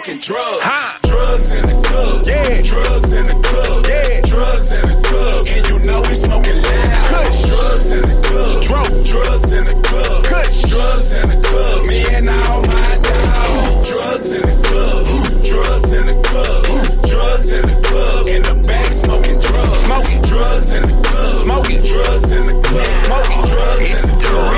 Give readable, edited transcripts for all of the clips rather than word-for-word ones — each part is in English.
smoking drugs. Drugs in the club. Yeah. Drugs in the club. Yeah. Drugs in the club. And you know we smoking loud. Kush. Drugs in the club. Drugs in the club. Kush. Drugs in the club. Me and all my dogs. Drugs in the club. Drugs in the club. Drugs in the club. In the back smoking drugs. Smoking. Drugs in the club. Smoking. Drugs in the club. Smoking. Drugs in the club.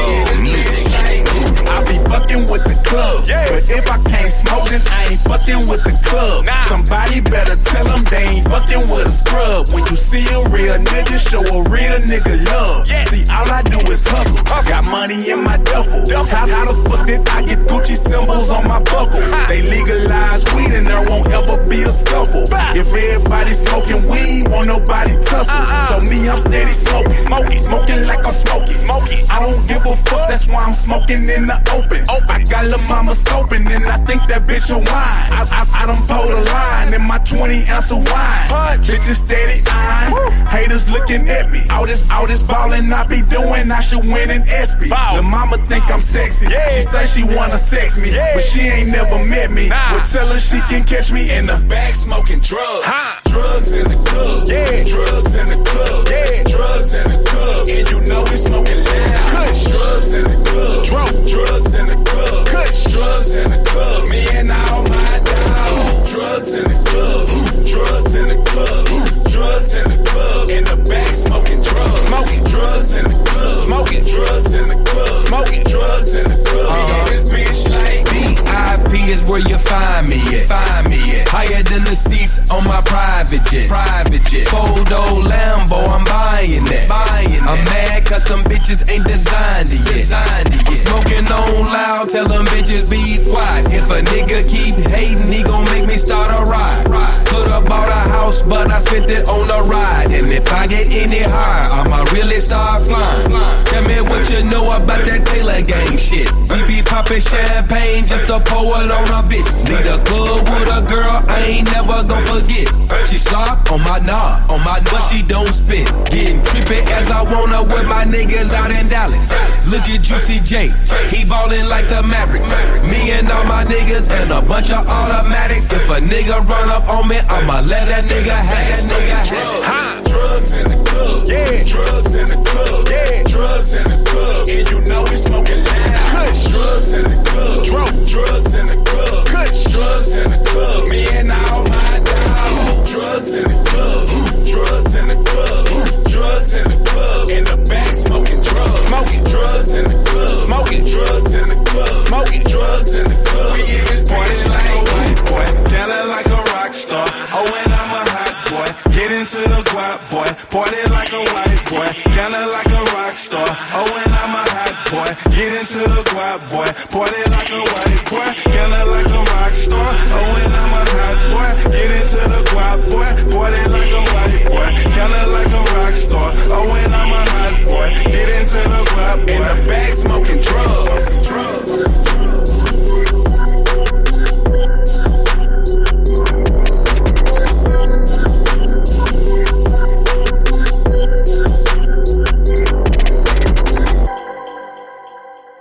I be fucking with the club. Yeah. But if I can't smoke, then I ain't fucking with the club. Nah. Somebody better tell them they ain't fucking with a scrub. When you see a real nigga, show a real nigga love. Yeah. See, all I do is hustle. Got money in my duffel. How the fuck did I get Gucci symbols on my buckle? They legalize weed and there won't ever be a scuffle. If everybody smoking weed, won't nobody tussle. So me, I'm steady smoking. Smoking like I'm smoking. I don't give a fuck, that's why I'm smoking in the open. I got lil' mama scoping and I think that bitch a wine. I done pulled a line in my 20-ounce of wine. Bitches steady eyeing, haters looking at me. All this ballin' I be doing, I should win an ESPY. Lil' mama think I'm sexy, she say she wanna sex me, but she ain't never met me. Well, tell her she can catch me in the back smoking drugs. Drugs in the club, drugs in the club, drugs in the club, and you know we smoking loud. Drugs in the club, drugs in the club, drugs in the club, me and all my dogs. Drugs in the club, drugs in the club, drugs in the club, in the back smoking drugs. Drugs in the club, drugs in the club, drugs in the club. We on this bitch like VIP is where you find me at. Higher than the seats on my private jet. Four-door Lambo, I'm buying that. I'm mad cause some bitches ain't designed it yet. I'm smoking on loud, tell them bitches be quiet. If a nigga keep hating, he gon' make me start a ride. Could've bought a house, but I spent it on a ride. And if I get any higher, I'ma really start flying. Tell me what you know about that Taylor gang shit. We be popping champagne just to pour it on a bitch. Lead a club with a girl I ain't never gon' forget. She slop on my knob, but she don't spit. Getting trippy as I wanna with my niggas out in Dallas. Look at Juicy J, he ballin' like the Mavericks. Me and all my niggas and a bunch of automatics. If a nigga run up on me, I'ma let that nigga have it. Drugs in the club, drugs in the club, drugs in the club, and you know we smoking loud. Drugs in the club, drugs in the club, drugs in the club, me and all my dogs. Drugs in the club, drugs in the club, drugs in the club, in the back smoking drugs. Drugs in the club, drugs in the club, drugs in the club. We in this party like a white boy, kinda like a rock star. Oh, and I'm a hot boy, get into the guap boy, party like a white boy, kinda like a rock star. Oh, and I'm a hot boy, get into the guap boy, party